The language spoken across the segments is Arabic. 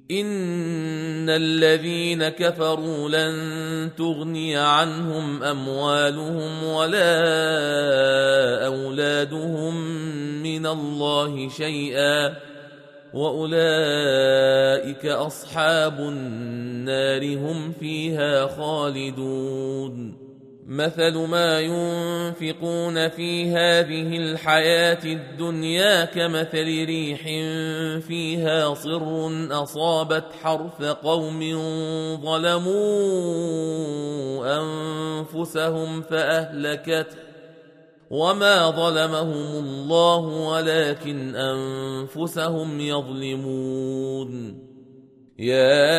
إن الذين كفروا لن تغني عنهم أموالهم ولا أولادهم من الله شيئا وأولئك أصحاب النار هم فيها خالدون مثل ما ينفقون في هذه الحياة الدنيا كمثل ريح فيها صر أصابت حرث قوم ظلموا أنفسهم فأهلكته وما ظلمهم الله ولكن أنفسهم يظلمون يا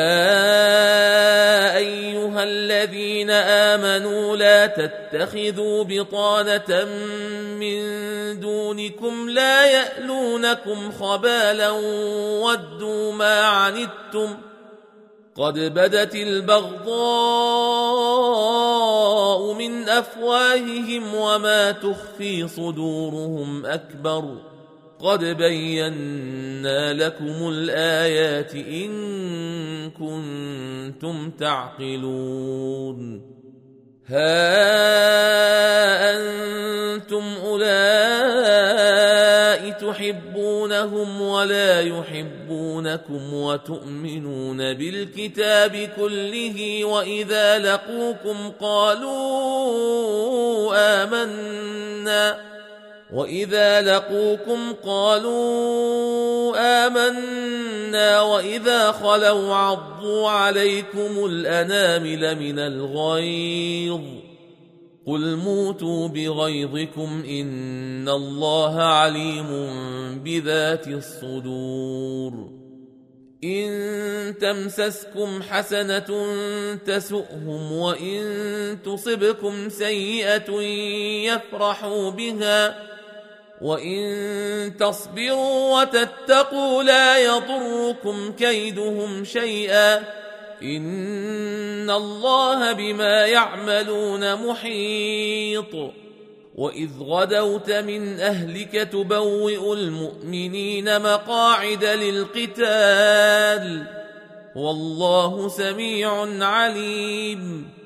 أيها الذين آمنوا لا تتخذوا بطانة من دونكم لا يألونكم خبالا ودوا ما عنتم قد بدت البغضاء من أفواههم وما تخفي صدورهم أكبر قد بينا لكم الآيات إن كنتم تعقلون ها أنتم أولئك تحبونهم ولا يحبونكم وتؤمنون بالكتاب كله وإذا لقوكم قالوا آمنا وإذا خلوا عضوا عليكم الأنامل من الغيظ قل موتوا بغيظكم إن الله عليم بذات الصدور إن تمسسكم حسنة تسؤهم وإن تصبكم سيئة يفرحوا بها وإن تصبروا وتتقوا لا يضركم كيدهم شيئا إن الله بما يعملون محيط وإذ غدوت من أهلك تبوئ المؤمنين مقاعد للقتال والله سميع عليم